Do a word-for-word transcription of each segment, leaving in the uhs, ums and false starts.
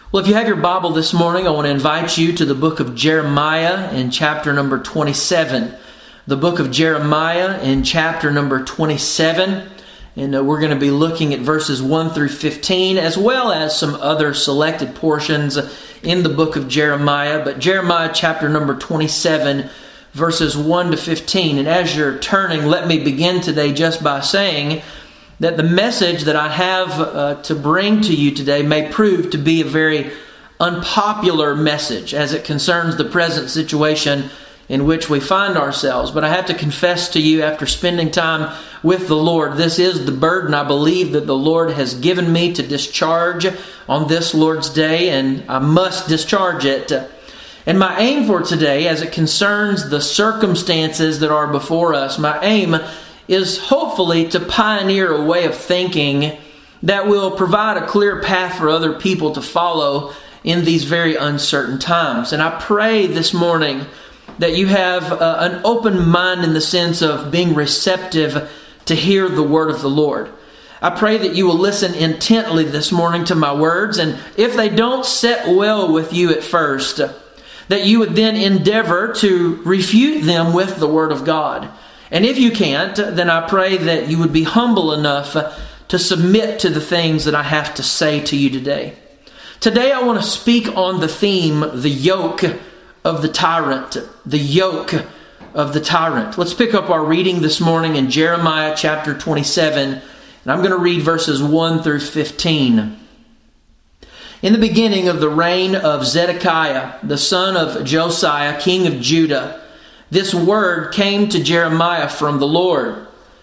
Well, if you have your Bible this morning, I want to invite you to the book of Jeremiah in chapter number twenty-seven. The book of Jeremiah in chapter number twenty-seven. And uh, we're going to be looking at verses one through fifteen, as well as some other selected portions in the book of Jeremiah. But Jeremiah chapter number twenty-seven, verses one to fifteen. And as you're turning, let me begin today just by saying that the message that I have uh, to bring to you today may prove to be a very unpopular message as it concerns the present situation in which we find ourselves. But I have to confess to you, after spending time with the Lord, this is the burden I believe that the Lord has given me to discharge on this Lord's Day, and I must discharge it. And my aim for today, as it concerns the circumstances that are before us, my aim is hopefully to pioneer a way of thinking that will provide a clear path for other people to follow in these very uncertain times. And I pray this morning that you have uh, an open mind in the sense of being receptive to hear the word of the Lord. I pray that you will listen intently this morning to my words, and if they don't set well with you at first, that you would then endeavor to refute them with the word of God. And if you can't, then I pray that you would be humble enough to submit to the things that I have to say to you today. Today I want to speak on the theme, the yoke of the tyrant. The yoke of the tyrant. Let's pick up our reading this morning in Jeremiah chapter twenty-seven, and I'm going to read verses one through fifteen. In the beginning of the reign of Zedekiah, the son of Josiah, king of Judah, this word came to Jeremiah from the Lord.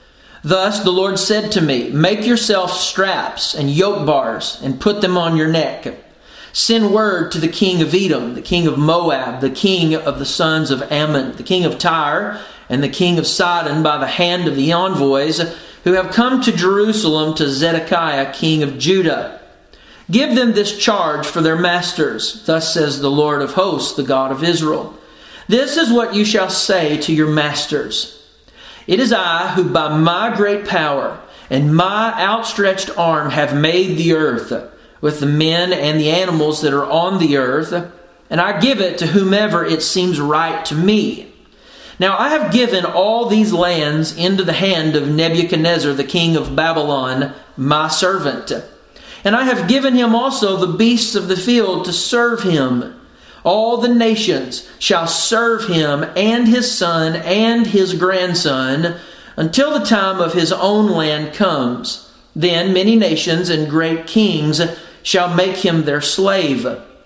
Thus the Lord said to me, make yourself straps and yoke bars and put them on your neck. Send word to the king of Edom, the king of Moab, the king of the sons of Ammon, the king of Tyre, and the king of Sidon by the hand of the envoys who have come to Jerusalem to Zedekiah, king of Judah. Give them this charge for their masters. Thus says the Lord of hosts, the God of Israel. This is what you shall say to your masters. It is I who by my great power and my outstretched arm have made the earth with the men and the animals that are on the earth, and I give it to whomever it seems right to me. Now I have given all these lands into the hand of Nebuchadnezzar, the king of Babylon, my servant. And I have given him also the beasts of the field to serve him. All the nations shall serve him and his son and his grandson until the time of his own land comes. Then many nations and great kings shall make him their slave.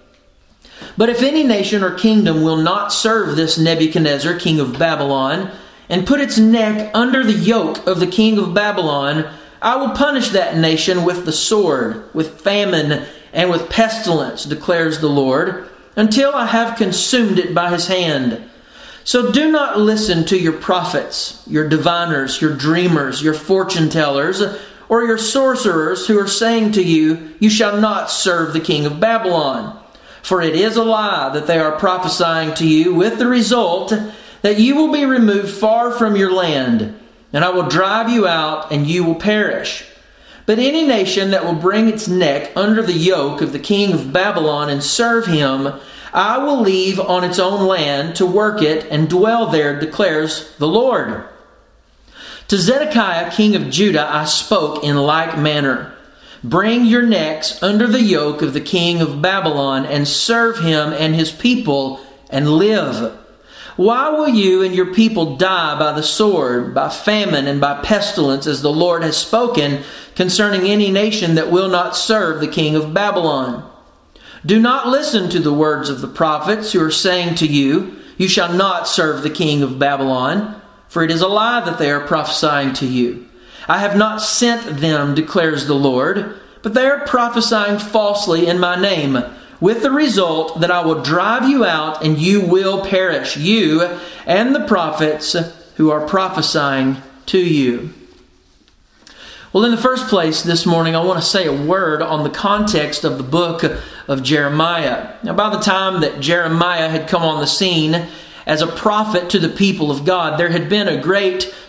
But if any nation or kingdom will not serve this Nebuchadnezzar, king of Babylon, and put its neck under the yoke of the king of Babylon, I will punish that nation with the sword, with famine, and with pestilence, declares the Lord, until I have consumed it by his hand. So do not listen to your prophets, your diviners, your dreamers, your fortune tellers, or your sorcerers who are saying to you, you shall not serve the king of Babylon. For it is a lie that they are prophesying to you, with the result that you will be removed far from your land, and I will drive you out, and you will perish. But any nation that will bring its neck under the yoke of the king of Babylon and serve him, I will leave on its own land to work it and dwell there, declares the Lord. To Zedekiah, king of Judah, I spoke in like manner. Bring your necks under the yoke of the king of Babylon and serve him and his people and live. Why will you and your people die by the sword, by famine, and by pestilence, as the Lord has spoken concerning any nation that will not serve the king of Babylon? Do not listen to the words of the prophets who are saying to you, you shall not serve the king of Babylon, for it is a lie that they are prophesying to you. I have not sent them, declares the Lord, but they are prophesying falsely in my name, with the result that I will drive you out and you will perish, you and the prophets who are prophesying to you. Well, in the first place this morning, I want to say a word on the context of the book of Jeremiah. Now, by the time that Jeremiah had come on the scene as a prophet to the people of God, there had been a great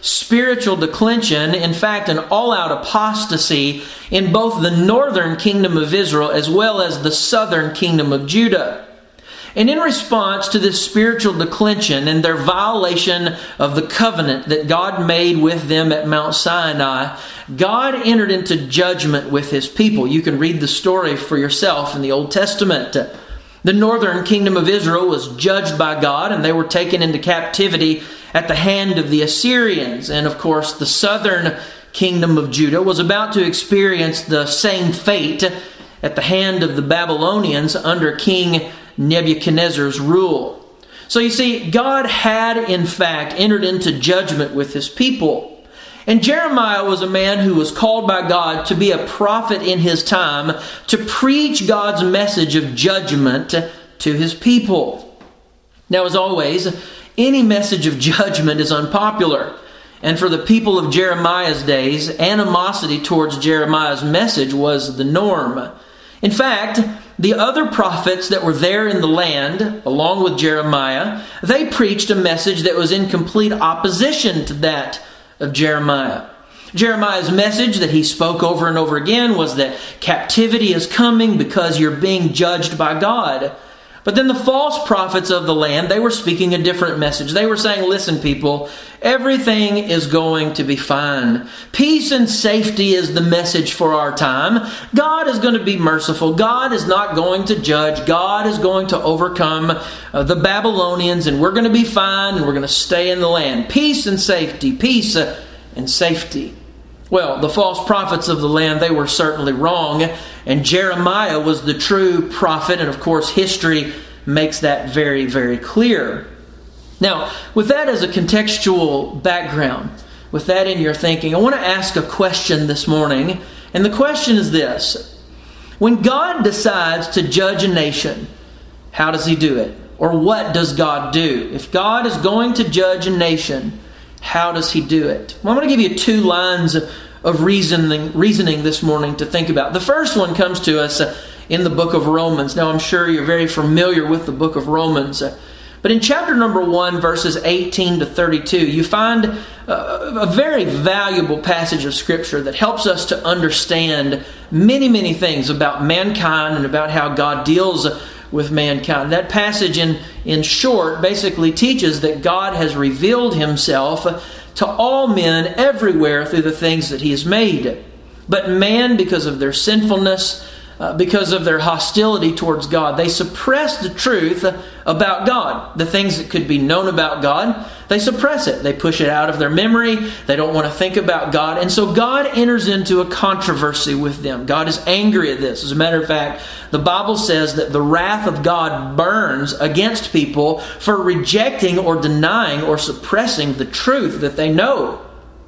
spiritual declension, in fact, an all-out apostasy in both the northern kingdom of Israel as well as the southern kingdom of Judah. And in response to this spiritual declension and their violation of the covenant that God made with them at Mount Sinai, God entered into judgment with His people. You can read the story for yourself in the Old Testament. The northern kingdom of Israel was judged by God, and they were taken into captivity at the hand of the Assyrians. And of course, the southern kingdom of Judah was about to experience the same fate at the hand of the Babylonians under King Nebuchadnezzar's rule. So you see, God had in fact entered into judgment with His people. And Jeremiah was a man who was called by God to be a prophet in his time, to preach God's message of judgment to His people. Now, as always, any message of judgment is unpopular. And for the people of Jeremiah's days, animosity towards Jeremiah's message was the norm. In fact, the other prophets that were there in the land, along with Jeremiah, they preached a message that was in complete opposition to that of Jeremiah. Jeremiah's message that he spoke over and over again was that captivity is coming because you're being judged by God. But then the false prophets of the land, they were speaking a different message. They were saying, listen people, everything is going to be fine. Peace and safety is the message for our time. God is going to be merciful. God is not going to judge. God is going to overcome uh, the Babylonians, and we're going to be fine, and we're going to stay in the land. Peace and safety. Peace uh, and safety. Well, the false prophets of the land, they were certainly wrong, and Jeremiah was the true prophet, and of course history makes that very, very clear. Now, with that as a contextual background, with that in your thinking, I want to ask a question this morning, and the question is this. When God decides to judge a nation, how does He do it? Or what does God do? If God is going to judge a nation, how does He do it? Well, I'm going to give you two lines of reasoning, reasoning this morning to think about. The first one comes to us in the book of Romans. Now, I'm sure you're very familiar with the book of Romans. But in chapter number one, verses eighteen to thirty-two, you find a very valuable passage of Scripture that helps us to understand many, many things about mankind and about how God deals with mankind. That passage, in, in short, basically teaches that God has revealed Himself to all men everywhere through the things that He has made. But man, because of their sinfulness, uh, because of their hostility towards God, they suppress the truth about God. The things that could be known about God, they suppress it. They push it out of their memory. They don't want to think about God. And so God enters into a controversy with them. God is angry at this. As a matter of fact, the Bible says that the wrath of God burns against people for rejecting or denying or suppressing the truth that they know.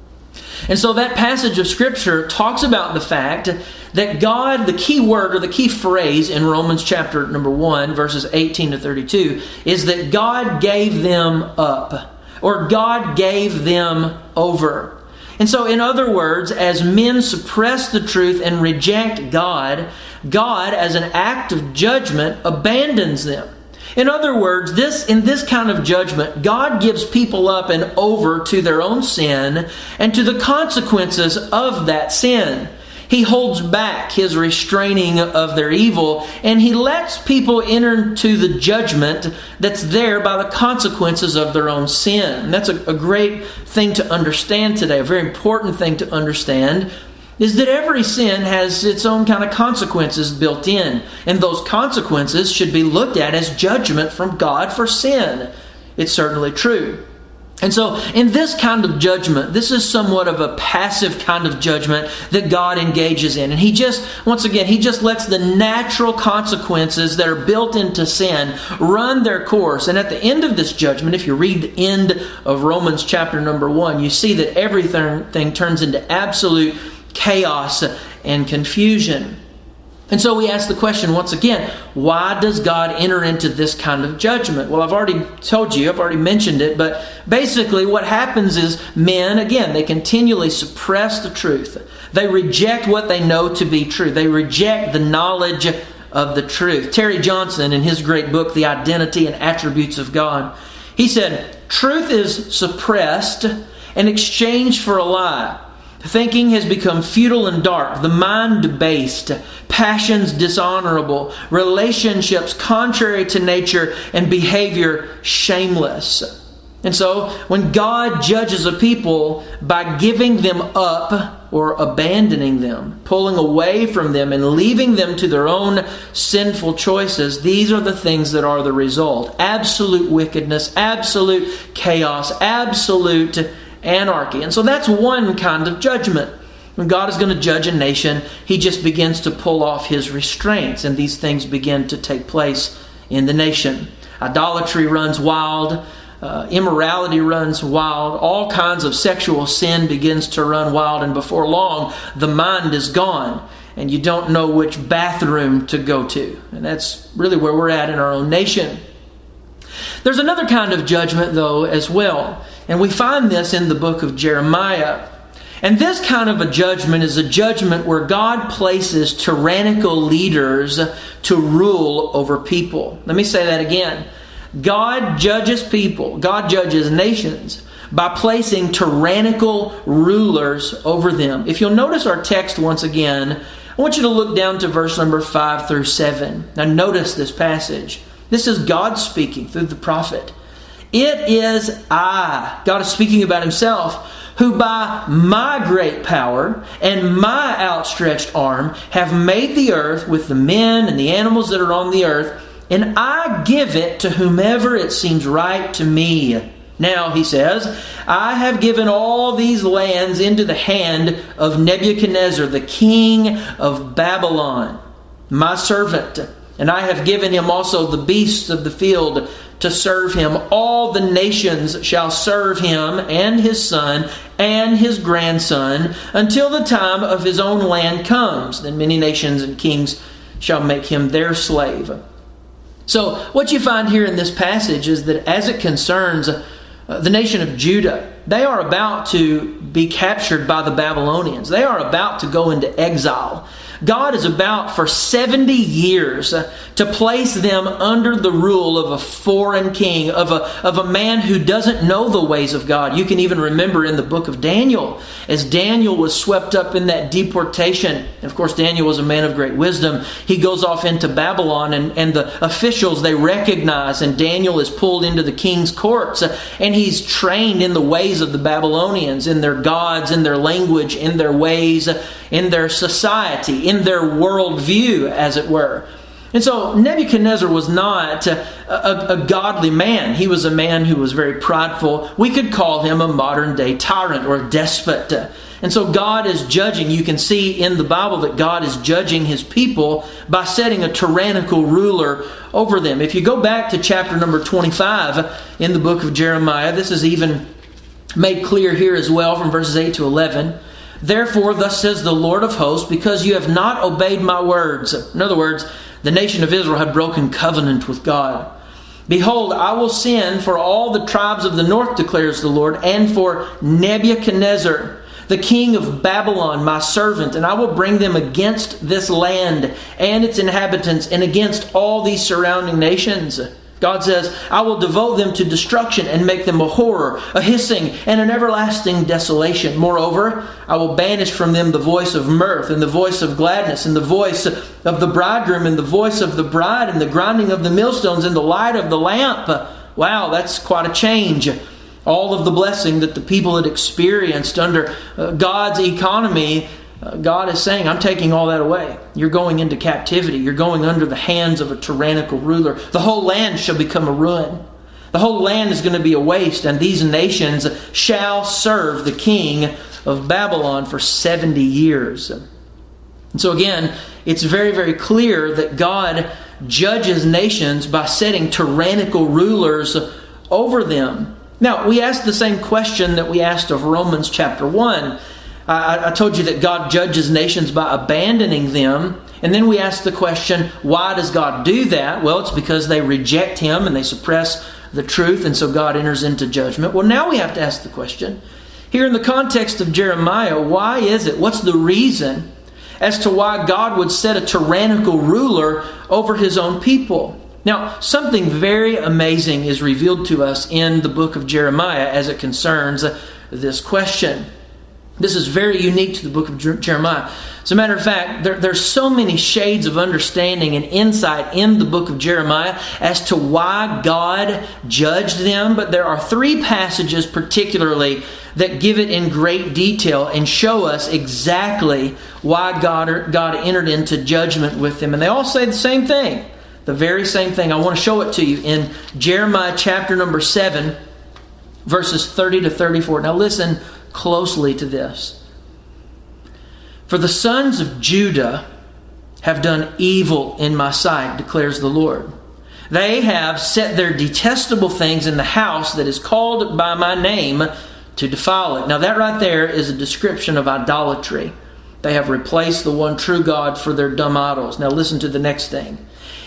And so that passage of Scripture talks about the fact that God, the key word or the key phrase in Romans chapter number one, verses eighteen to thirty-two, is that God gave them up, or God gave them over. And so, in other words, as men suppress the truth and reject God, God, as an act of judgment, abandons them. In other words, this in this kind of judgment, God gives people up and over to their own sin and to the consequences of that sin. He holds back His restraining of their evil, and He lets people enter into the judgment that's there by the consequences of their own sin. And that's a, a great thing to understand today, a very important thing to understand, is that every sin has its own kind of consequences built in. And those consequences should be looked at as judgment from God for sin. It's certainly true. And so, in this kind of judgment, this is somewhat of a passive kind of judgment that God engages in. And He just, once again, He just lets the natural consequences that are built into sin run their course. And at the end of this judgment, if you read the end of Romans chapter number one, you see that everything turns into absolute chaos and confusion. And so we ask the question once again, why does God enter into this kind of judgment? Well, I've already told you, I've already mentioned it, but basically what happens is men, again, they continually suppress the truth. They reject what they know to be true. They reject the knowledge of the truth. Terry Johnson, in his great book, The Identity and Attributes of God, he said, truth is suppressed and exchanged for a lie. Thinking has become futile and dark, the mind debased, passions dishonorable, relationships contrary to nature, and behavior shameless. And so, when God judges a people by giving them up or abandoning them, pulling away from them and leaving them to their own sinful choices, these are the things that are the result. Absolute wickedness, absolute chaos, absolute anarchy. And so that's one kind of judgment. When God is going to judge a nation, He just begins to pull off His restraints, and these things begin to take place in the nation. Idolatry runs wild. Uh, immorality runs wild. All kinds of sexual sin begins to run wild. And before long, the mind is gone. And you don't know which bathroom to go to. And that's really where we're at in our own nation. There's another kind of judgment, though, as well. And we find this in the book of Jeremiah. And this kind of a judgment is a judgment where God places tyrannical leaders to rule over people. Let me say that again. God judges people, God judges nations by placing tyrannical rulers over them. If you'll notice our text once again, I want you to look down to verse number five through seven. Now notice this passage. This is God speaking through the prophet. It is I, God is speaking about Himself, who by my great power and my outstretched arm have made the earth with the men and the animals that are on the earth, and I give it to whomever it seems right to me. Now, he says, I have given all these lands into the hand of Nebuchadnezzar, the king of Babylon, my servant. And I have given him also the beasts of the field to serve him. All the nations shall serve him and his son and his grandson until the time of his own land comes. Then many nations and kings shall make him their slave. So what you find here in this passage is that as it concerns uh, the nation of Judah, they are about to be captured by the Babylonians. They are about to go into exile. God is about for seventy years to place them under the rule of a foreign king, of a, of a man who doesn't know the ways of God. You can even remember in the book of Daniel, as Daniel was swept up in that deportation. And of course, Daniel was a man of great wisdom. He goes off into Babylon, and, and the officials, they recognize, and Daniel is pulled into the king's courts, and he's trained in the ways of the Babylonians, in their gods, in their language, in their ways, in their society, in their worldview, as it were. And so Nebuchadnezzar was not a, a, a godly man. He was a man who was very prideful. We could call him a modern day tyrant or a despot. And so God is judging. You can see in the Bible that God is judging His people by setting a tyrannical ruler over them. If you go back to chapter number twenty-five in the book of Jeremiah, this is even made clear here as well from verses eight to eleven. Therefore, thus says the Lord of hosts, because you have not obeyed my words. In other words, the nation of Israel had broken covenant with God. Behold, I will send for all the tribes of the north, declares the Lord, and for Nebuchadnezzar, the king of Babylon, my servant, and I will bring them against this land and its inhabitants, and against all these surrounding nations. God says, I will devote them to destruction and make them a horror, a hissing, and an everlasting desolation. Moreover, I will banish from them the voice of mirth and the voice of gladness and the voice of the bridegroom and the voice of the bride and the grinding of the millstones and the light of the lamp. Wow, that's quite a change. All of the blessing that the people had experienced under God's economy, God is saying, I'm taking all that away. You're going into captivity. You're going under the hands of a tyrannical ruler. The whole land shall become a ruin. The whole land is going to be a waste, and these nations shall serve the king of Babylon for seventy years. And so again, it's very, very clear that God judges nations by setting tyrannical rulers over them. Now, we asked the same question that we asked of Romans chapter one. I, I told you that God judges nations by abandoning them. And then we asked the question, why does God do that? Well, it's because they reject Him and they suppress the truth, and so God enters into judgment. Well, now we have to ask the question, here in the context of Jeremiah, why is it? What's the reason as to why God would set a tyrannical ruler over His own people? Now, something very amazing is revealed to us in the book of Jeremiah as it concerns this question. This is very unique to the book of Jeremiah. As a matter of fact, there, there's so many shades of understanding and insight in the book of Jeremiah as to why God judged them. But there are three passages particularly that give it in great detail and show us exactly why God, God entered into judgment with them. And they all say the same thing, the very same thing. I want to show it to you in Jeremiah chapter number seven, verses thirty to thirty-four. Now listen closely to this. For the sons of Judah have done evil in my sight, declares the Lord. They have set their detestable things in the house that is called by my name to defile it. Now that right there is a description of idolatry. They have replaced the one true God for their dumb idols. Now listen to the next thing.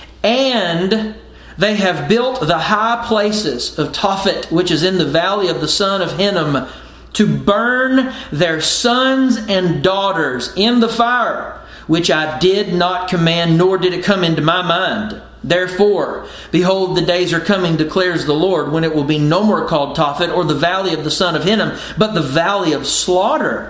And they have built the high places of Tophet, which is in the valley of the son of Hinnom, to burn their sons and daughters in the fire, which I did not command, nor did it come into my mind. Therefore, behold, the days are coming, declares the Lord, when it will be no more called Tophet, or the valley of the son of Hinnom, but the valley of slaughter.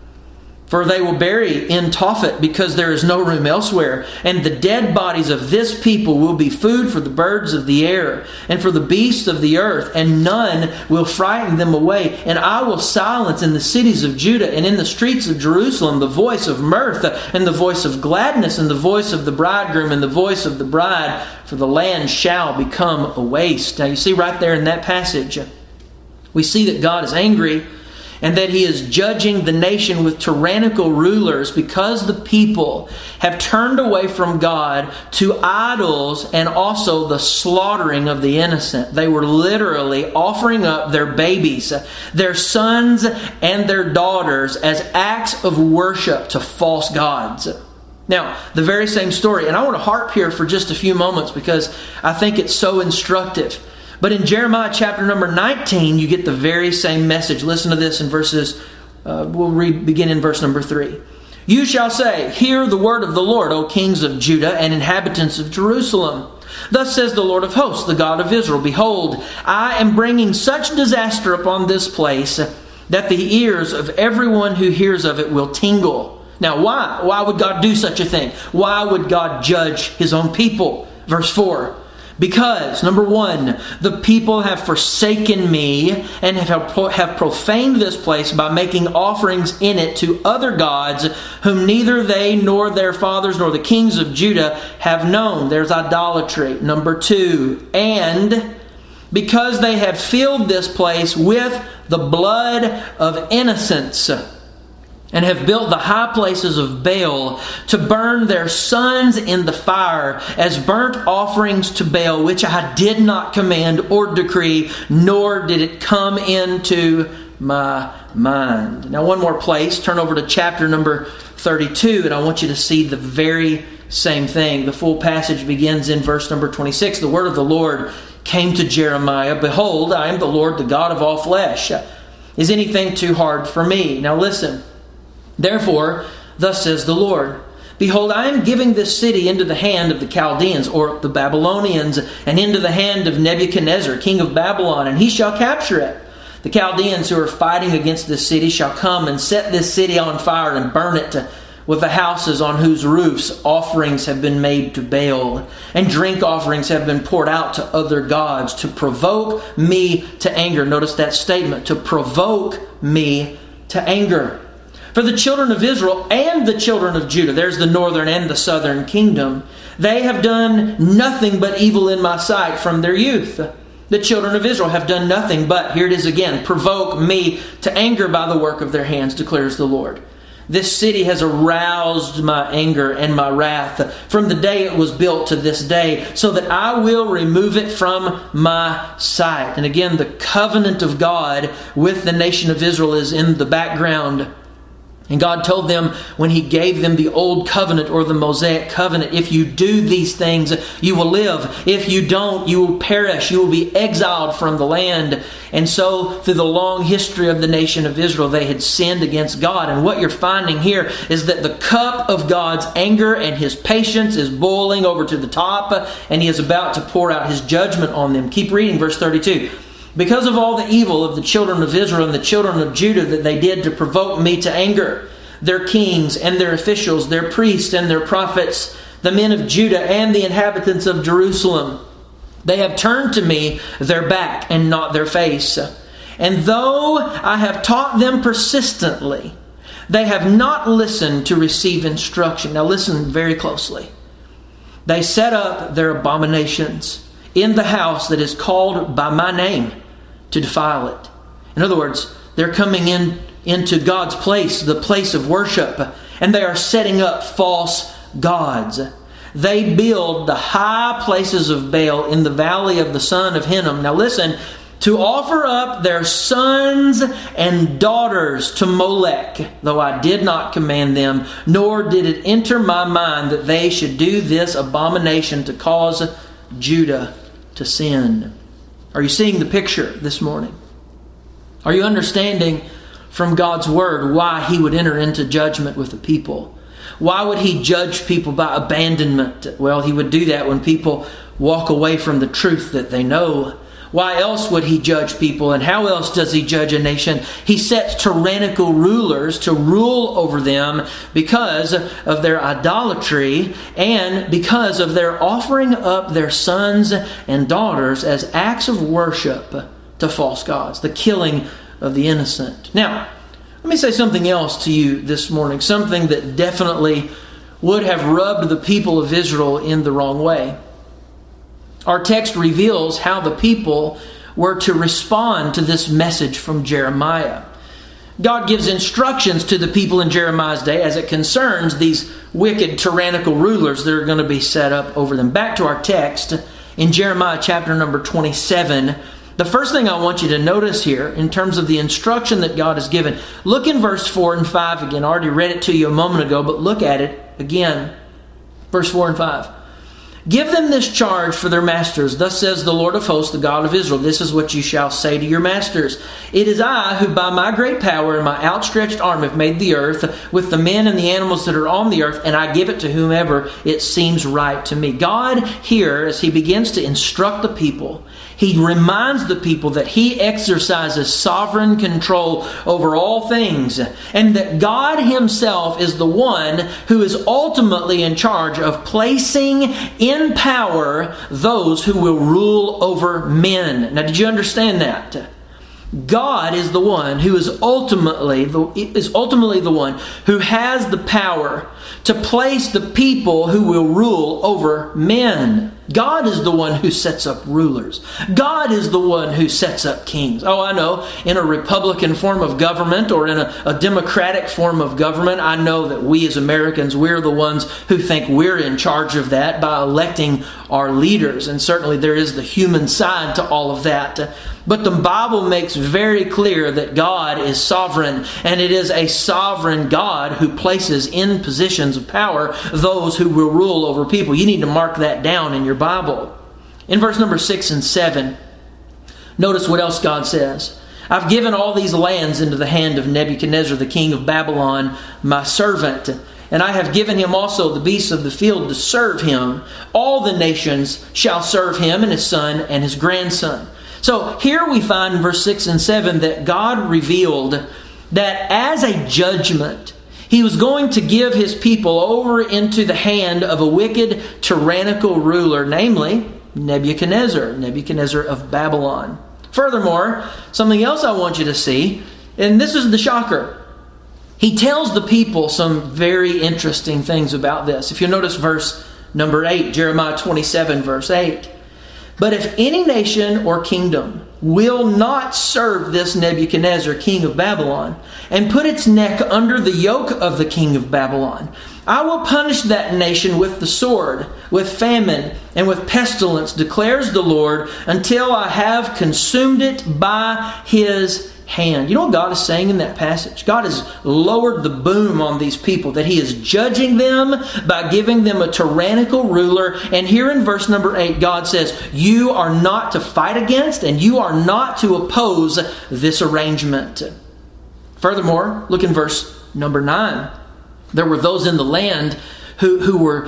For they will bury in Tophet, because there is no room elsewhere. And the dead bodies of this people will be food for the birds of the air, and for the beasts of the earth, and none will frighten them away. And I will silence in the cities of Judah and in the streets of Jerusalem the voice of mirth, and the voice of gladness, and the voice of the bridegroom, and the voice of the bride, for the land shall become a waste. Now you see right there in that passage, we see that God is angry, and that He is judging the nation with tyrannical rulers because the people have turned away from God to idols and also the slaughtering of the innocent. They were literally offering up their babies, their sons and their daughters as acts of worship to false gods. Now, the very same story, and I want to harp here for just a few moments because I think it's so instructive. But in Jeremiah chapter number nineteen, you get the very same message. Listen to this in verses, uh, we'll read, begin in verse number three. You shall say, hear the word of the Lord, O kings of Judah and inhabitants of Jerusalem. Thus says the Lord of hosts, the God of Israel, behold, I am bringing such disaster upon this place that the ears of everyone who hears of it will tingle. Now, why? Why would God do such a thing? Why would God judge His own people? Verse four. Because, number one, the people have forsaken me and have, have profaned this place by making offerings in it to other gods whom neither they nor their fathers nor the kings of Judah have known. There's idolatry. Number two, and because they have filled this place with the blood of innocents, and have built the high places of Baal to burn their sons in the fire as burnt offerings to Baal, which I did not command or decree, nor did it come into my mind. Now one more place, turn over to chapter number thirty-two, and I want you to see the very same thing. The full passage begins in verse number twenty-six. The word of the Lord came to Jeremiah, behold, I am the Lord, the God of all flesh. Is anything too hard for me? Now listen. Therefore, thus says the Lord, behold, I am giving this city into the hand of the Chaldeans, or the Babylonians, and into the hand of Nebuchadnezzar, king of Babylon, and he shall capture it. The Chaldeans who are fighting against this city shall come and set this city on fire and burn it with the houses on whose roofs offerings have been made to Baal, and drink offerings have been poured out to other gods, to provoke me to anger. Notice that statement, to provoke me to anger. For the children of Israel and the children of Judah, there's the northern and the southern kingdom, they have done nothing but evil in my sight from their youth. The children of Israel have done nothing but, here it is again, provoke me to anger by the work of their hands, declares the Lord. This city has aroused my anger and my wrath from the day it was built to this day, so that I will remove it from my sight. And again, the covenant of God with the nation of Israel is in the background. And God told them when He gave them the old covenant or the Mosaic covenant, if you do these things, you will live. If you don't, you will perish. You will be exiled from the land. And so through the long history of the nation of Israel, they had sinned against God. And what you're finding here is that the cup of God's anger and His patience is boiling over to the top, and He is about to pour out His judgment on them. Keep reading verse thirty-two. because of all the evil of the children of Israel and the children of Judah that they did to provoke me to anger, their kings and their officials, their priests and their prophets, the men of Judah and the inhabitants of Jerusalem. They have turned to me their back and not their face. And though I have taught them persistently, they have not listened to receive instruction. Now listen very closely. They set up their abominations in the house that is called by my name to defile it. In other words, they're coming in into God's place, the place of worship, and they are setting up false gods. They build the high places of Baal in the valley of the son of Hinnom. Now listen, to offer up their sons and daughters to Molech, though I did not command them, nor did it enter my mind that they should do this abomination to cause Judah to sin. Are you seeing the picture this morning? Are you understanding from God's Word why He would enter into judgment with the people? Why would He judge people by abandonment? Well, He would do that when people walk away from the truth that they know. Why else would He judge people? And how else does He judge a nation? He sets tyrannical rulers to rule over them because of their idolatry and because of their offering up their sons and daughters as acts of worship to false gods, the killing of the innocent. Now, let me say something else to you this morning, something that definitely would have rubbed the people of Israel in the wrong way. Our text reveals how the people were to respond to this message from Jeremiah. God gives instructions to the people in Jeremiah's day as it concerns these wicked, tyrannical rulers that are going to be set up over them. Back to our text in Jeremiah chapter number twenty-seven. The first thing I want you to notice here in terms of the instruction that God has given, look in verse four and five again. I already read it to you a moment ago, but look at it again. Verse four and five. Give them this charge for their masters. Thus says the Lord of hosts, the God of Israel. This is what you shall say to your masters. It is I who by my great power and my outstretched arm have made the earth with the men and the animals that are on the earth, and I give it to whomever it seems right to me. God here, as He begins to instruct the people, He reminds the people that He exercises sovereign control over all things, and that God Himself is the one who is ultimately in charge of placing in power those who will rule over men. Now, did you understand that? God is the one who is ultimately the, is ultimately the one who has the power to place the people who will rule over men. God is the one who sets up rulers. God is the one who sets up kings. Oh, I know, in a Republican form of government or in a, a Democratic form of government, I know that we as Americans, we're the ones who think we're in charge of that by electing our leaders. And certainly there is the human side to all of that. But the Bible makes very clear that God is sovereign, and it is a sovereign God who places in positions of power those who will rule over people. You need to mark that down in your Bible. In verse number six and seven, notice what else God says. I've given all these lands into the hand of Nebuchadnezzar, the king of Babylon, my servant, and I have given him also the beasts of the field to serve him. All the nations shall serve him, and his son and his grandson. So here we find in verse six and seven that God revealed that as a judgment, He was going to give His people over into the hand of a wicked, tyrannical ruler, namely Nebuchadnezzar, Nebuchadnezzar of Babylon. Furthermore, something else I want you to see, and this is the shocker. He tells the people some very interesting things about this. If you notice verse number eight, Jeremiah twenty-seven, verse eight. But if any nation or kingdom will not serve this Nebuchadnezzar, king of Babylon, and put its neck under the yoke of the king of Babylon, I will punish that nation with the sword, with famine, and with pestilence, declares the Lord, until I have consumed it by His hand. You know what God is saying in that passage? God has lowered the boom on these people, that He is judging them by giving them a tyrannical ruler. And here in verse number eight, God says, you are not to fight against and you are not to oppose this arrangement. Furthermore, look in verse number nine. There were those in the land who, who were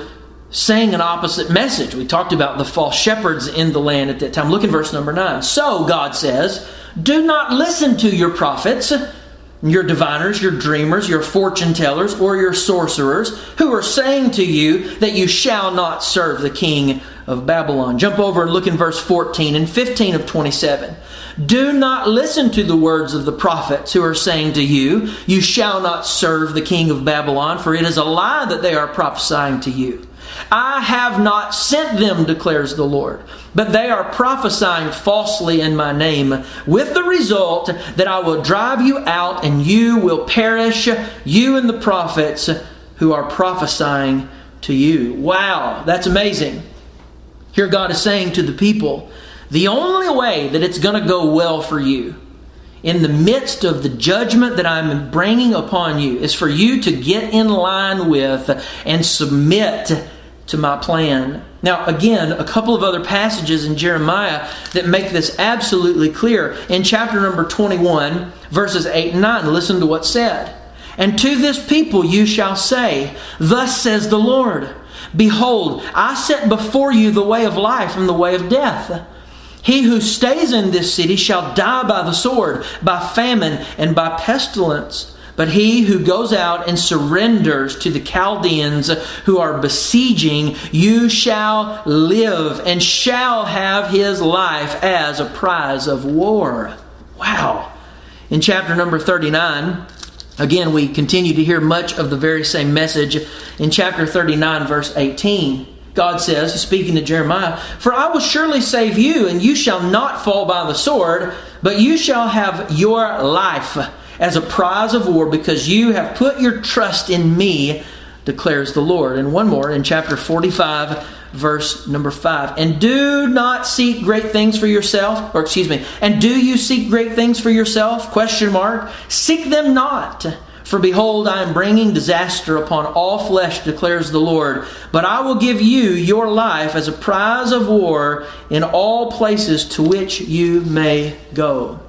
saying an opposite message. We talked about the false shepherds in the land at that time. Look in verse number nine. So, God says, do not listen to your prophets, your diviners, your dreamers, your fortune tellers, or your sorcerers, who are saying to you that you shall not serve the king of Babylon. Jump over and look in verse fourteen and fifteen of twenty-seven. Do not listen to the words of the prophets who are saying to you, you shall not serve the king of Babylon, for it is a lie that they are prophesying to you. I have not sent them, declares the Lord, but they are prophesying falsely in my name, with the result that I will drive you out and you will perish, you and the prophets who are prophesying to you. Wow, that's amazing. Here God is saying to the people, the only way that it's going to go well for you in the midst of the judgment that I'm bringing upon you is for you to get in line with and submit to my plan. Now, again, a couple of other passages in Jeremiah that make this absolutely clear. In chapter number twenty-one, verses eight and nine, listen to what's said. And to this people you shall say, thus says the Lord, behold, I set before you the way of life and the way of death. He who stays in this city shall die by the sword, by famine, and by pestilence. But he who goes out and surrenders to the Chaldeans who are besieging, you shall live and shall have his life as a prize of war. Wow. In chapter number thirty-nine, again, we continue to hear much of the very same message. In chapter thirty-nine, verse eighteen, God says, speaking to Jeremiah, for I will surely save you, and you shall not fall by the sword, but you shall have your life as a prize of war, because you have put your trust in me, declares the Lord. And one more in chapter forty-five, verse number five. And do not seek great things for yourself, or excuse me, and do you seek great things for yourself? Question mark. Seek them not. For behold, I am bringing disaster upon all flesh, declares the Lord. But I will give you your life as a prize of war in all places to which you may go.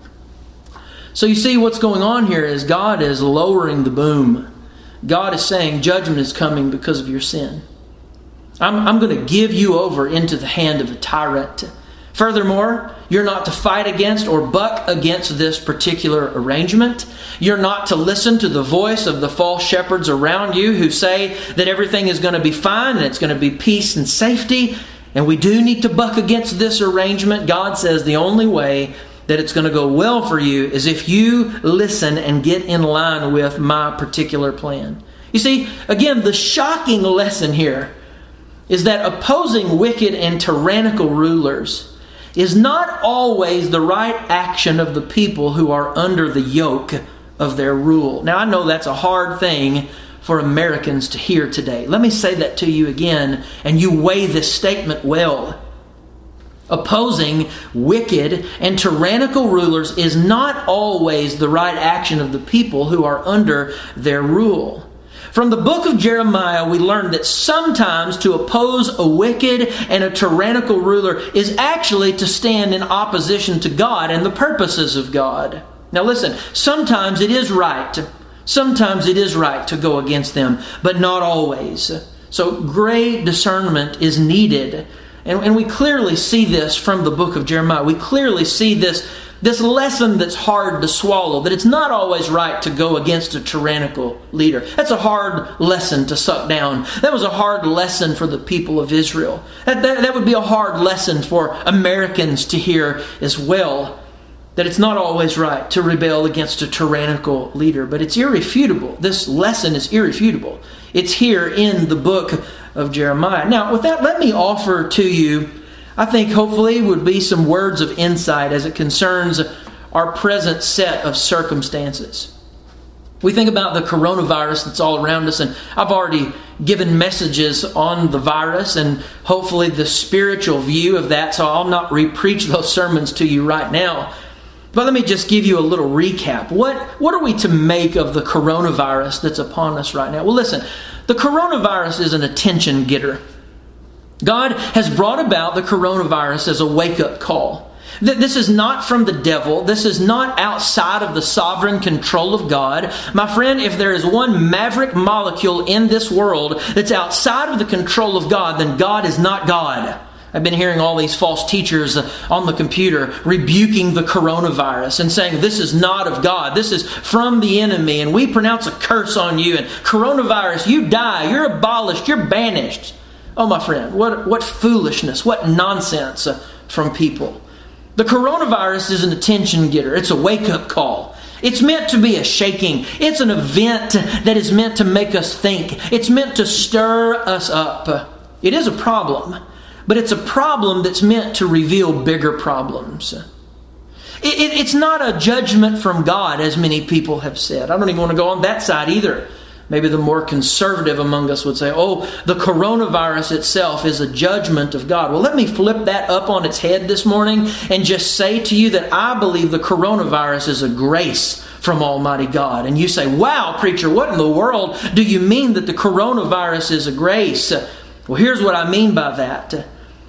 So you see what's going on here is God is lowering the boom. God is saying judgment is coming because of your sin. I'm, I'm going to give you over into the hand of a tyrant. Furthermore, you're not to fight against or buck against this particular arrangement. You're not to listen to the voice of the false shepherds around you who say that everything is going to be fine and it's going to be peace and safety. And we do need to buck against this arrangement. God says the only way that it's going to go well for you is if you listen and get in line with my particular plan. You see, again, the shocking lesson here is that opposing wicked and tyrannical rulers is not always the right action of the people who are under the yoke of their rule. Now, I know that's a hard thing for Americans to hear today. Let me say that to you again, and you weigh this statement well. Opposing wicked and tyrannical rulers is not always the right action of the people who are under their rule. From the book of Jeremiah, we learn that sometimes to oppose a wicked and a tyrannical ruler is actually to stand in opposition to God and the purposes of God. Now listen, sometimes it is right. Sometimes it is right to go against them, but not always. So great discernment is needed. And, and we clearly see this from the book of Jeremiah. We clearly see this This lesson that's hard to swallow, that it's not always right to go against a tyrannical leader. That's a hard lesson to suck down. That was a hard lesson for the people of Israel. That, that, that would be a hard lesson for Americans to hear as well, that it's not always right to rebel against a tyrannical leader. But it's irrefutable. This lesson is irrefutable. It's here in the book of Jeremiah. Now, with that, let me offer to you, I think hopefully would be some words of insight as it concerns our present set of circumstances. We think about the coronavirus that's all around us, and I've already given messages on the virus and hopefully the spiritual view of that, so I'll not re-preach those sermons to you right now. But let me just give you a little recap. What, what are we to make of the coronavirus that's upon us right now? Well, listen, the coronavirus is an attention getter. God has brought about the coronavirus as a wake-up call. This is not from the devil. This is not outside of the sovereign control of God. My friend, if there is one maverick molecule in this world that's outside of the control of God, then God is not God. I've been hearing all these false teachers on the computer rebuking the coronavirus and saying this is not of God. This is from the enemy, and we pronounce a curse on you. And coronavirus, you die. You're abolished. You're banished. Oh, my friend, what, what foolishness, what nonsense from people. The coronavirus is an attention getter. It's a wake-up call. It's meant to be a shaking. It's an event that is meant to make us think. It's meant to stir us up. It is a problem, but it's a problem that's meant to reveal bigger problems. It, it, it's not a judgment from God, as many people have said. I don't even want to go on that side either. Maybe the more conservative among us would say, oh, the coronavirus itself is a judgment of God. Well, let me flip that up on its head this morning and just say to you that I believe the coronavirus is a grace from Almighty God. And you say, wow, preacher, what in the world do you mean that the coronavirus is a grace? Well, here's what I mean by that.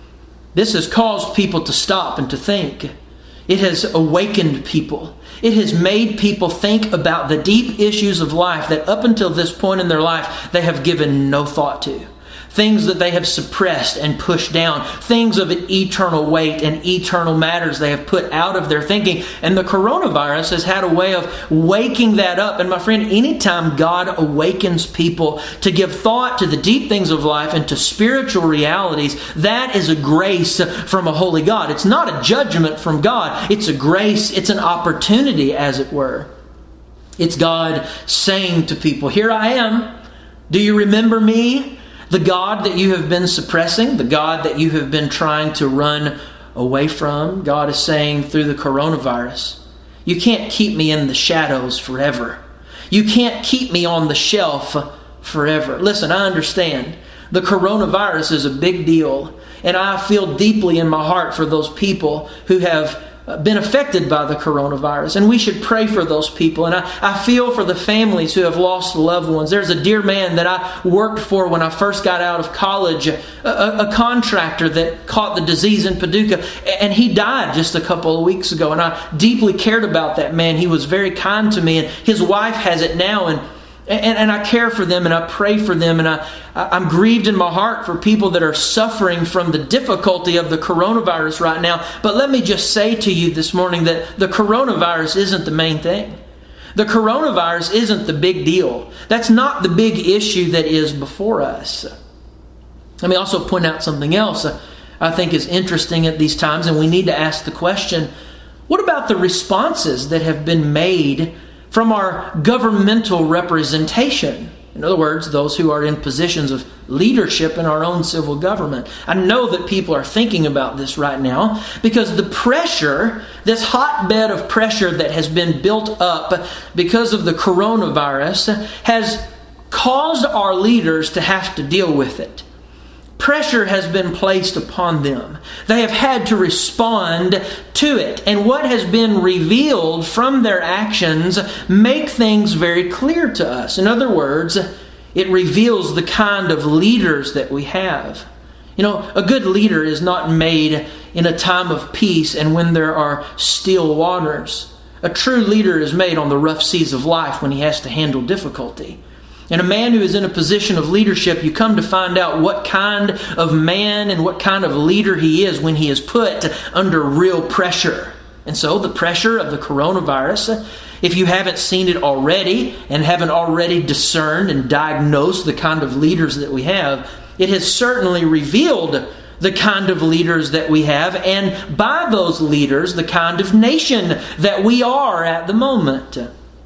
This has caused people to stop and to think. It has awakened people. It has made people think about the deep issues of life that up until this point in their life they have given no thought to. Things that they have suppressed and pushed down. Things of an eternal weight and eternal matters they have put out of their thinking. And the coronavirus has had a way of waking that up. And my friend, anytime God awakens people to give thought to the deep things of life and to spiritual realities, that is a grace from a holy God. It's not a judgment from God. It's a grace. It's an opportunity, as it were. It's God saying to people, here I am. Do you remember me? The God that you have been suppressing, the God that you have been trying to run away from. God is saying through the coronavirus, you can't keep me in the shadows forever. You can't keep me on the shelf forever. Listen, I understand the coronavirus is a big deal, and I feel deeply in my heart for those people who have been affected by the coronavirus, and we should pray for those people. And I, I feel for the families who have lost loved ones. There's a dear man that I worked for when I first got out of college, a, a, a contractor that caught the disease in Paducah, and he died just a couple of weeks ago. And I deeply cared about that man. He was very kind to me, and his wife has it now, and And, and I care for them and I pray for them, and I, I'm grieved in my heart for people that are suffering from the difficulty of the coronavirus right now. But let me just say to you this morning that the coronavirus isn't the main thing. The coronavirus isn't the big deal. That's not the big issue that is before us. Let me also point out something else I think is interesting at these times, and we need to ask the question, what about the responses that have been made from our governmental representation? In other words, those who are in positions of leadership in our own civil government. I know that people are thinking about this right now because the pressure, this hotbed of pressure that has been built up because of the coronavirus, has caused our leaders to have to deal with it. Pressure has been placed upon them. They have had to respond to it. And what has been revealed from their actions make things very clear to us. In other words, it reveals the kind of leaders that we have. You know, a good leader is not made in a time of peace and when there are still waters. A true leader is made on the rough seas of life when he has to handle difficulty. And a man who is in a position of leadership, you come to find out what kind of man and what kind of leader he is when he is put under real pressure. And so the pressure of the coronavirus, if you haven't seen it already and haven't already discerned and diagnosed the kind of leaders that we have, it has certainly revealed the kind of leaders that we have, and by those leaders, the kind of nation that we are at the moment.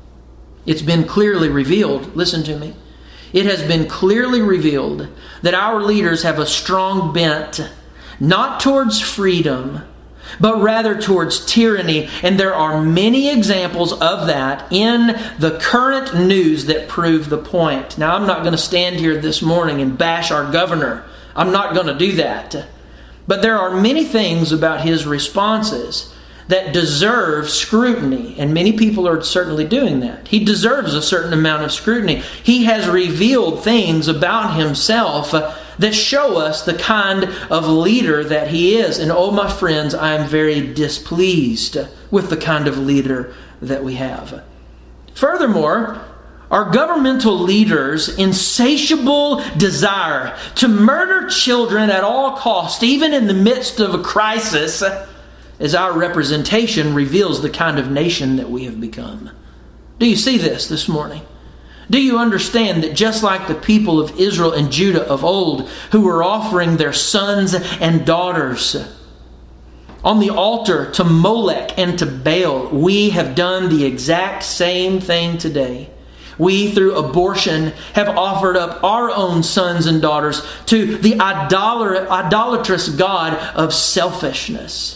It's been clearly revealed, listen to me, it has been clearly revealed that our leaders have a strong bent, not towards freedom, but rather towards tyranny. And there are many examples of that in the current news that prove the point. Now, I'm not going to stand here this morning and bash our governor. I'm not going to do that. But there are many things about his responses that deserve scrutiny, and many people are certainly doing that. He deserves a certain amount of scrutiny. He has revealed things about himself that show us the kind of leader that he is. And oh, my friends, I am very displeased with the kind of leader that we have. Furthermore, our governmental leaders' insatiable desire to murder children at all costs, even in the midst of a crisis, as our representation reveals the kind of nation that we have become. Do you see this this morning? Do you understand that just like the people of Israel and Judah of old, who were offering their sons and daughters on the altar to Molech and to Baal, we have done the exact same thing today. We, through abortion, have offered up our own sons and daughters to the idolat- idolatrous god of selfishness.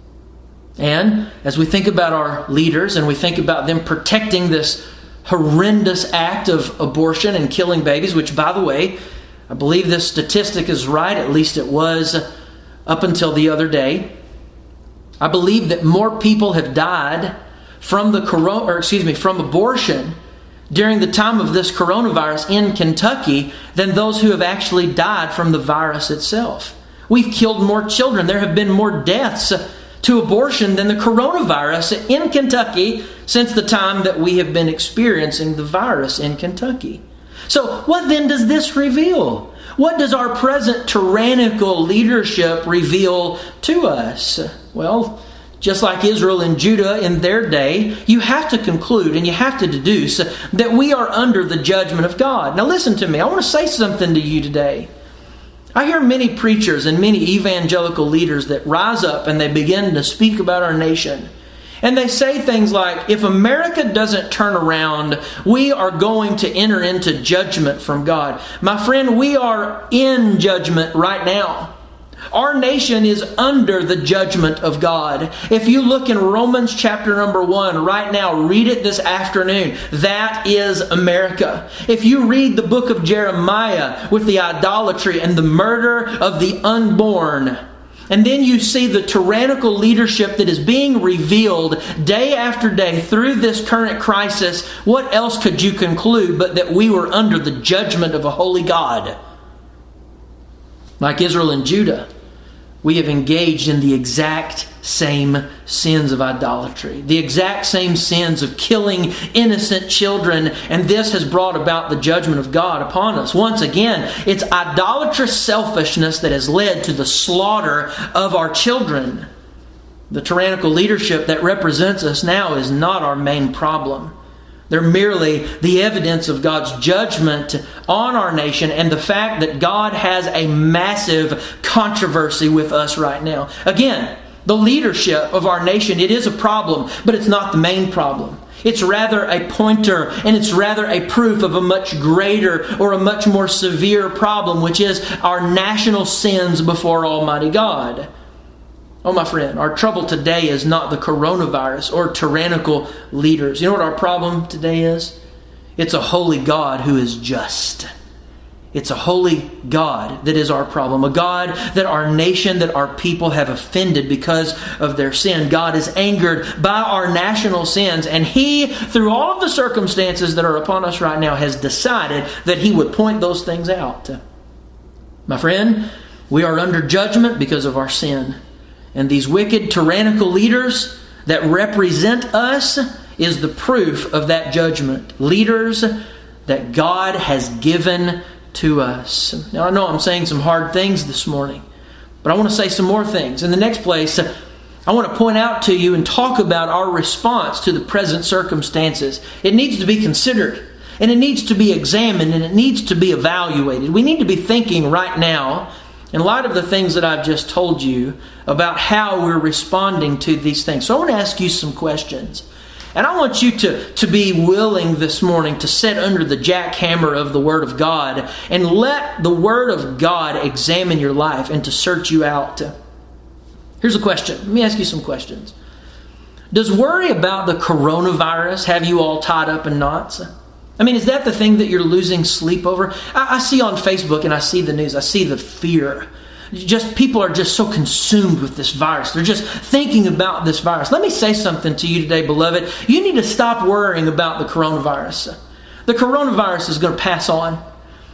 And as we think about our leaders and we think about them protecting this horrendous act of abortion and killing babies, which, by the way, I believe this statistic is right, at least it was up until the other day. I believe that more people have died from the corona, or excuse me, from abortion during the time of this coronavirus in Kentucky than those who have actually died from the virus itself. We've killed more children. There have been more deaths to abortion than the coronavirus in Kentucky since the time that we have been experiencing the virus in Kentucky. So what then does this reveal? What does our present tyrannical leadership reveal to us? Well, just like Israel and Judah in their day, you have to conclude and you have to deduce that we are under the judgment of God. Now listen to me. I want to say something to you today. I hear many preachers and many evangelical leaders that rise up and they begin to speak about our nation. And they say things like, if America doesn't turn around, we are going to enter into judgment from God. My friend, we are in judgment right now. Our nation is under the judgment of God. If you look in Romans chapter number one right now, read it this afternoon. That is America. If you read the book of Jeremiah with the idolatry and the murder of the unborn, and then you see the tyrannical leadership that is being revealed day after day through this current crisis, what else could you conclude but that we were under the judgment of a holy God? Like Israel and Judah, we have engaged in the exact same sins of idolatry, the exact same sins of killing innocent children, and this has brought about the judgment of God upon us. Once again, it's idolatrous selfishness that has led to the slaughter of our children. The tyrannical leadership that represents us now is not our main problem. They're merely the evidence of God's judgment on our nation and the fact that God has a massive controversy with us right now. Again, the leadership of our nation, it is a problem, but it's not the main problem. It's rather a pointer, and it's rather a proof of a much greater or a much more severe problem, which is our national sins before Almighty God. Oh, my friend, our trouble today is not the coronavirus or tyrannical leaders. You know what our problem today is? It's a holy God who is just. It's a holy God that is our problem. A God that our nation, that our people have offended because of their sin. God is angered by our national sins. And He, through all of the circumstances that are upon us right now, has decided that He would point those things out. My friend, we are under judgment because of our sin. And these wicked, tyrannical leaders that represent us is the proof of that judgment. Leaders that God has given to us. Now, I know I'm saying some hard things this morning, but I want to say some more things. In the next place, I want to point out to you and talk about our response to the present circumstances. It needs to be considered, and it needs to be examined, and it needs to be evaluated. We need to be thinking right now, in light of the things that I've just told you, about how we're responding to these things. So I want to ask you some questions. And I want you to, to be willing this morning to sit under the jackhammer of the Word of God and let the Word of God examine your life and to search you out. Here's a question. Let me ask you some questions. Does worry about the coronavirus have you all tied up in knots? I mean, is that the thing that you're losing sleep over? I, I see on Facebook and I see the news. I see the fear. Just people are just so consumed with this virus. They're just thinking about this virus. Let me say something to you today, beloved. You need to stop worrying about the coronavirus. The coronavirus is going to pass on.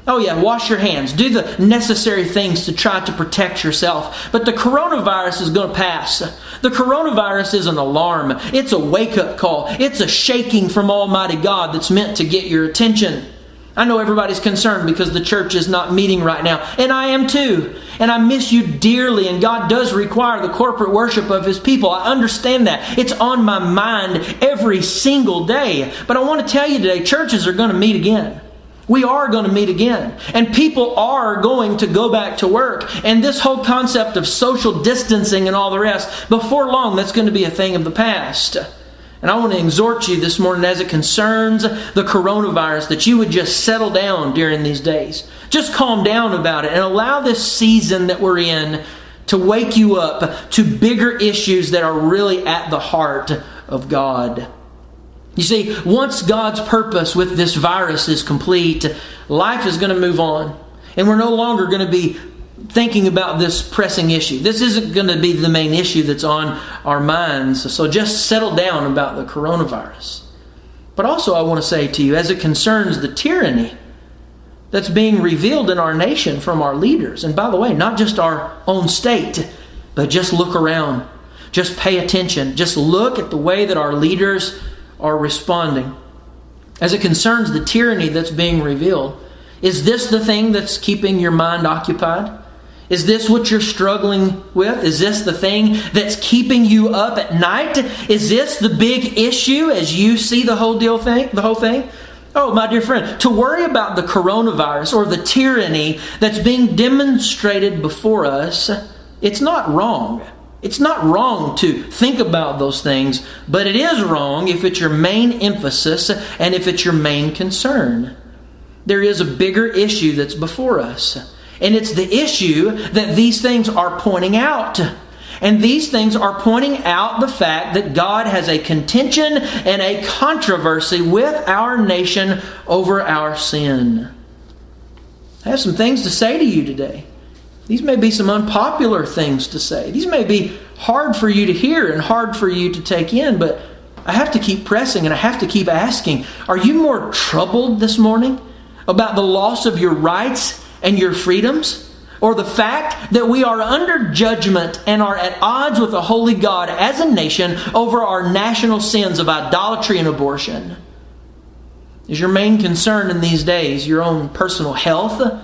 Oh yeah, wash your hands. Do the necessary things to try to protect yourself. But the coronavirus is going to pass. The coronavirus is an alarm. It's a wake-up call. It's a shaking from Almighty God that's meant to get your attention. I know everybody's concerned because the church is not meeting right now. And I am too. And I miss you dearly. And God does require the corporate worship of His people. I understand that. It's on my mind every single day. But I want to tell you today, churches are going to meet again. We are going to meet again. And people are going to go back to work. And this whole concept of social distancing and all the rest, before long, that's going to be a thing of the past. And I want to exhort you this morning as it concerns the coronavirus that you would just settle down during these days. Just calm down about it and allow this season that we're in to wake you up to bigger issues that are really at the heart of God. You see, once God's purpose with this virus is complete, life is going to move on. And we're no longer going to be thinking about this pressing issue. This isn't going to be the main issue that's on our minds. So just settle down about the coronavirus. But also I want to say to you, as it concerns the tyranny that's being revealed in our nation from our leaders, and by the way, not just our own state, but just look around. Just pay attention. Just look at the way that our leaders are responding. As it concerns the tyranny that's being revealed, is this the thing that's keeping your mind occupied? Is this what you're struggling with? Is this the thing that's keeping you up at night? Is this the big issue as you see the whole deal thing, the whole thing? Oh, my dear friend, to worry about the coronavirus or the tyranny that's being demonstrated before us, it's not wrong. It's not wrong to think about those things, but it is wrong if it's your main emphasis and if it's your main concern. There is a bigger issue that's before us. And it's the issue that these things are pointing out. And these things are pointing out the fact that God has a contention and a controversy with our nation over our sin. I have some things to say to you today. These may be some unpopular things to say. These may be hard for you to hear and hard for you to take in, but I have to keep pressing and I have to keep asking. Are you more troubled this morning about the loss of your rights and your freedoms? Or the fact that we are under judgment and are at odds with the holy God as a nation over our national sins of idolatry and abortion? Is your main concern in these days your own personal health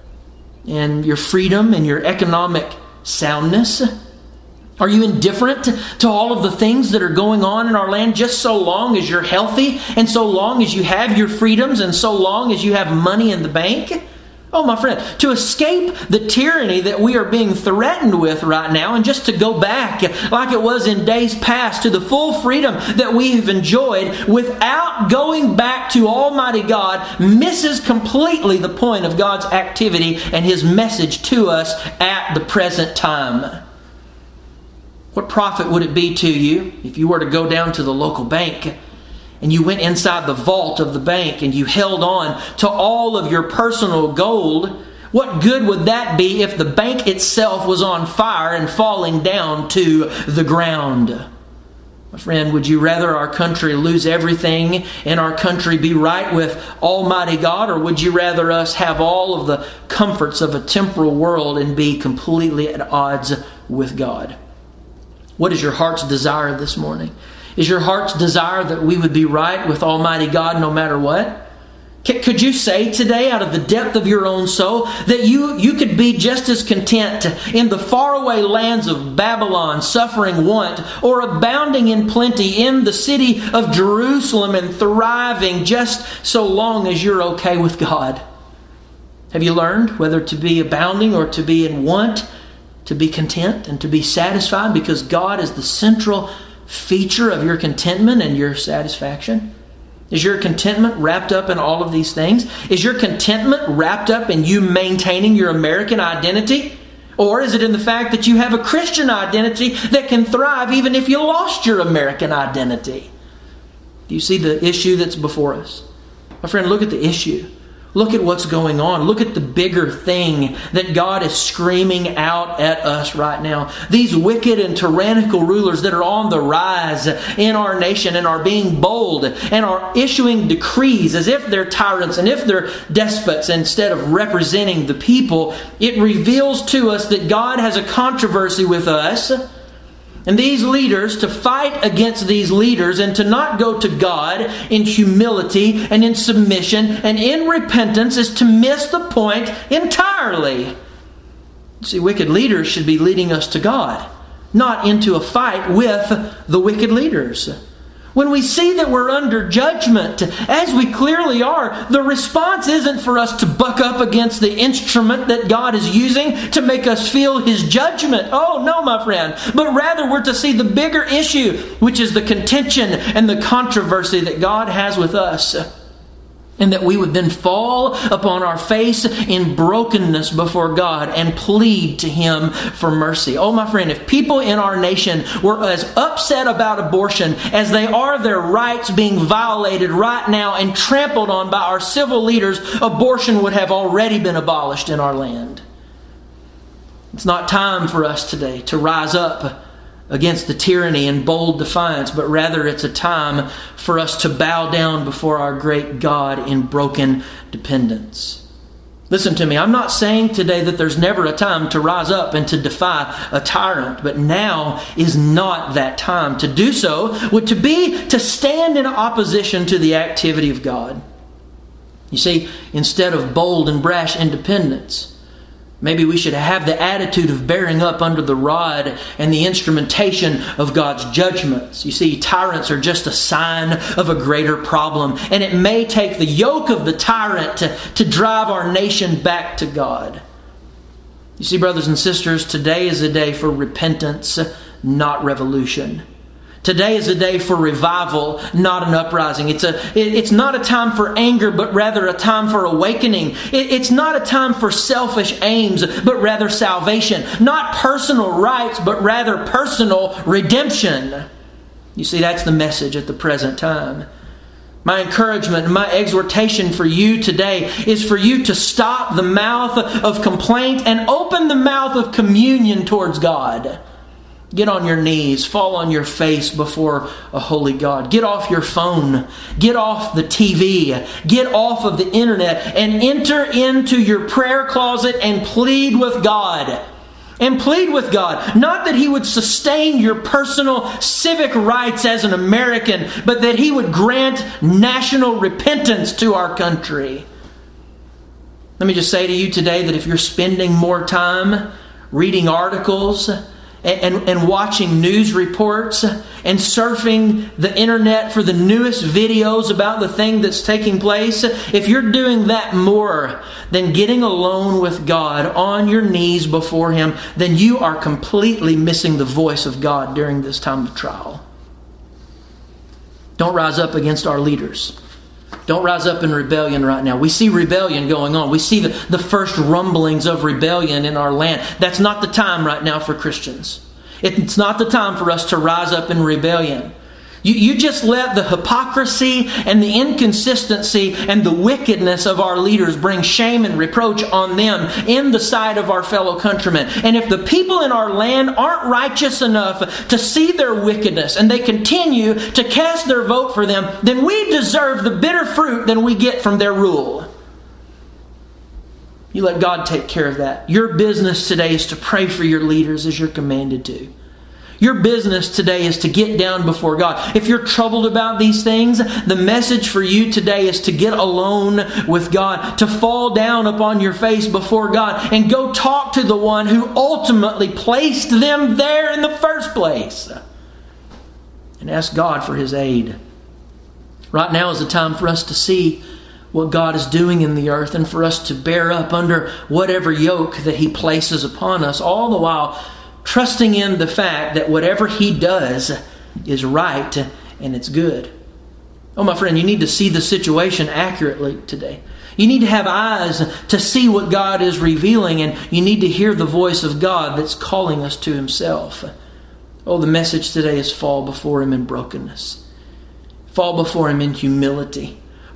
and your freedom and your economic soundness? Are you indifferent to all of the things that are going on in our land just so long as you're healthy and so long as you have your freedoms and so long as you have money in the bank? Oh, my friend, to escape the tyranny that we are being threatened with right now and just to go back like it was in days past to the full freedom that we have enjoyed without going back to Almighty God misses completely the point of God's activity and His message to us at the present time. What profit would it be to you if you were to go down to the local bank and you went inside the vault of the bank and you held on to all of your personal gold? What good would that be if the bank itself was on fire and falling down to the ground? My friend, would you rather our country lose everything and our country be right with Almighty God, or would you rather us have all of the comforts of a temporal world and be completely at odds with God? What is your heart's desire this morning? Is your heart's desire that we would be right with Almighty God no matter what? Could you say today out of the depth of your own soul that you, you could be just as content in the faraway lands of Babylon, suffering want, or abounding in plenty in the city of Jerusalem and thriving just so long as you're okay with God? Have you learned whether to be abounding or to be in want, to be content and to be satisfied because God is the central feature of your contentment and your satisfaction? Is your contentment wrapped up in all of these things? Is your contentment wrapped up in you maintaining your American identity? Or is it in the fact that you have a Christian identity that can thrive even if you lost your American identity? Do you see the issue that's before us? My friend, look at the issue. Look at what's going on. Look at the bigger thing that God is screaming out at us right now. These wicked and tyrannical rulers that are on the rise in our nation and are being bold and are issuing decrees as if they're tyrants and if they're despots instead of representing the people. It reveals to us that God has a controversy with us. And these leaders, to fight against these leaders and to not go to God in humility and in submission and in repentance is to miss the point entirely. You see, wicked leaders should be leading us to God, not into a fight with the wicked leaders. When we see that we're under judgment, as we clearly are, the response isn't for us to buck up against the instrument that God is using to make us feel His judgment. Oh, no, my friend. But rather we're to see the bigger issue, which is the contention and the controversy that God has with us. And that we would then fall upon our face in brokenness before God and plead to Him for mercy. Oh, my friend, if people in our nation were as upset about abortion as they are their rights being violated right now and trampled on by our civil leaders, abortion would have already been abolished in our land. It's not time for us today to rise up against the tyranny in bold defiance, but rather it's a time for us to bow down before our great God in broken dependence. Listen to me, I'm not saying today that there's never a time to rise up and to defy a tyrant, but now is not that time. To do so would to be to stand in opposition to the activity of God. You see, instead of bold and brash independence, maybe we should have the attitude of bearing up under the rod and the instrumentation of God's judgments. You see, tyrants are just a sign of a greater problem. And it may take the yoke of the tyrant to, to drive our nation back to God. You see, brothers and sisters, today is a day for repentance, not revolution. Today is a day for revival, not an uprising. It's a. It, it's not a time for anger, but rather a time for awakening. It, it's not a time for selfish aims, but rather salvation. Not personal rights, but rather personal redemption. You see, that's the message at the present time. My encouragement and my exhortation for you today is for you to stop the mouth of complaint and open the mouth of communion towards God. Get on your knees, fall on your face before a holy God. Get off your phone. Get off the T V. Get off of the internet and enter into your prayer closet and plead with God. And plead with God, not that He would sustain your personal civic rights as an American, but that He would grant national repentance to our country. Let me just say to you today that if you're spending more time reading articles And, and watching news reports and surfing the internet for the newest videos about the thing that's taking place, if you're doing that more than getting alone with God on your knees before Him, then you are completely missing the voice of God during this time of trial. Don't rise up against our leaders. Don't rise up in rebellion right now. We see rebellion going on. We see the, the first rumblings of rebellion in our land. That's not the time right now for Christians. It's not the time for us to rise up in rebellion. You, you just let the hypocrisy and the inconsistency and the wickedness of our leaders bring shame and reproach on them in the sight of our fellow countrymen. And if the people in our land aren't righteous enough to see their wickedness and they continue to cast their vote for them, then we deserve the bitter fruit that we get from their rule. You let God take care of that. Your business today is to pray for your leaders as you're commanded to. Your business today is to get down before God. If you're troubled about these things, the message for you today is to get alone with God, to fall down upon your face before God and go talk to the one who ultimately placed them there in the first place. And ask God for His aid. Right now is the time for us to see what God is doing in the earth and for us to bear up under whatever yoke that He places upon us, all the while trusting in the fact that whatever He does is right and it's good. Oh, my friend, you need to see the situation accurately today. You need to have eyes to see what God is revealing, and you need to hear the voice of God that's calling us to Himself. Oh, the message today is fall before Him in brokenness. Fall before Him in humility.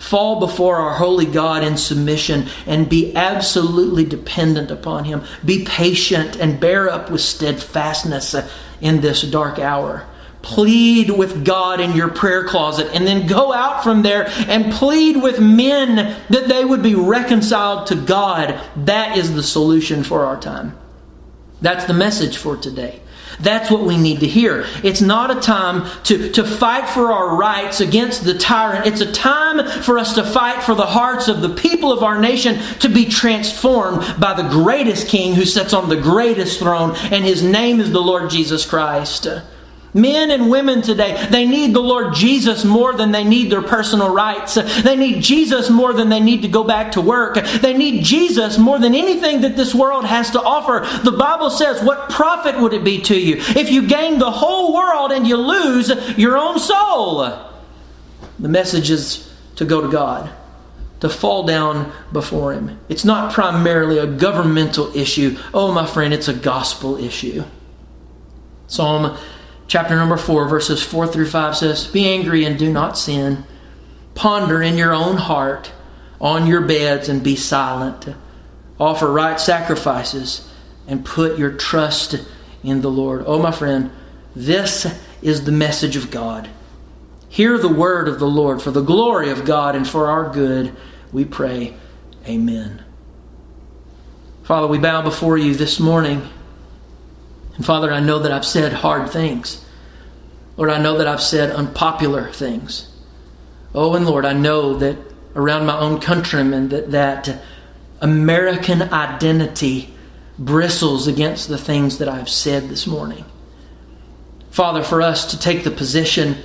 fall before our holy God in submission and be absolutely dependent upon Him. Be patient and bear up with steadfastness in this dark hour. Plead with God in your prayer closet and then go out from there and plead with men that they would be reconciled to God. That is the solution for our time. That's the message for today. That's what we need to hear. It's not a time to, to fight for our rights against the tyrant. It's a time for us to fight for the hearts of the people of our nation to be transformed by the greatest King who sits on the greatest throne, and His name is the Lord Jesus Christ. Men and women today, they need the Lord Jesus more than they need their personal rights. They need Jesus more than they need to go back to work. They need Jesus more than anything that this world has to offer. The Bible says, what profit would it be to you if you gain the whole world and you lose your own soul? The message is to go to God, to fall down before Him. It's not primarily a governmental issue. Oh, my friend, it's a gospel issue. Psalm Chapter number four, verses four through five says, Be angry and do not sin. Ponder in your own heart on your beds and be silent. Offer right sacrifices and put your trust in the Lord. Oh, my friend, this is the message of God. Hear the word of the Lord for the glory of God and for our good. We pray, Amen. Father, we bow before You this morning. And Father, I know that I've said hard things. Lord, I know that I've said unpopular things. Oh, and Lord, I know that around my own countrymen that, that American identity bristles against the things that I've said this morning. Father, for us to take the position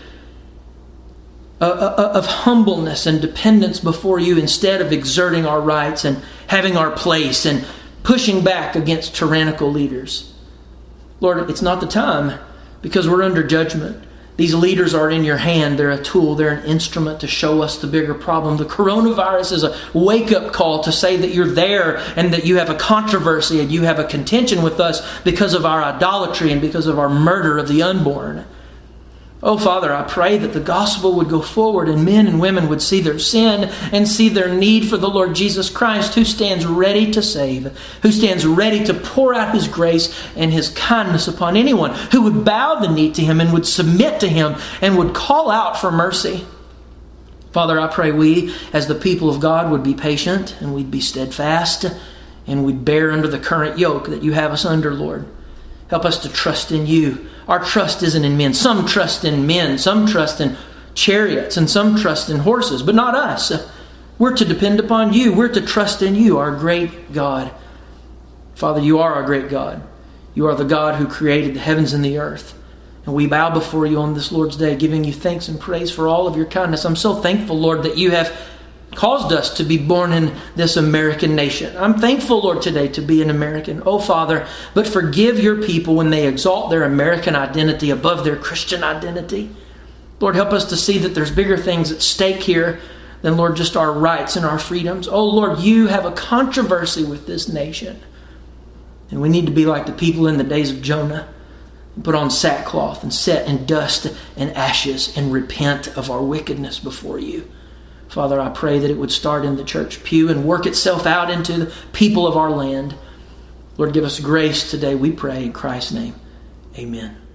of, of humbleness and dependence before You instead of exerting our rights and having our place and pushing back against tyrannical leaders. Lord, it's not the time because we're under judgment. These leaders are in Your hand. They're a tool. They're an instrument to show us the bigger problem. The coronavirus is a wake-up call to say that You're there and that You have a controversy and You have a contention with us because of our idolatry and because of our murder of the unborn. Oh, Father, I pray that the gospel would go forward and men and women would see their sin and see their need for the Lord Jesus Christ, who stands ready to save, who stands ready to pour out His grace and His kindness upon anyone who would bow the knee to Him and would submit to Him and would call out for mercy. Father, I pray we, as the people of God, would be patient and we'd be steadfast and we'd bear under the current yoke that You have us under, Lord. Help us to trust in You. Our trust isn't in men. Some trust in men. Some trust in chariots. And some trust in horses. But not us. We're to depend upon You. We're to trust in You, our great God. Father, You are our great God. You are the God who created the heavens and the earth. And we bow before You on this Lord's Day, giving You thanks and praise for all of Your kindness. I'm so thankful, Lord, that You have caused us to be born in this American nation. I'm thankful, Lord, today to be an American. Oh, Father, but forgive Your people when they exalt their American identity above their Christian identity. Lord, help us to see that there's bigger things at stake here than, Lord, just our rights and our freedoms. Oh, Lord, You have a controversy with this nation. And we need to be like the people in the days of Jonah. Put on sackcloth and sit in dust and ashes and repent of our wickedness before You. Father, I pray that it would start in the church pew and work itself out into the people of our land. Lord, give us grace today, we pray in Christ's name. Amen.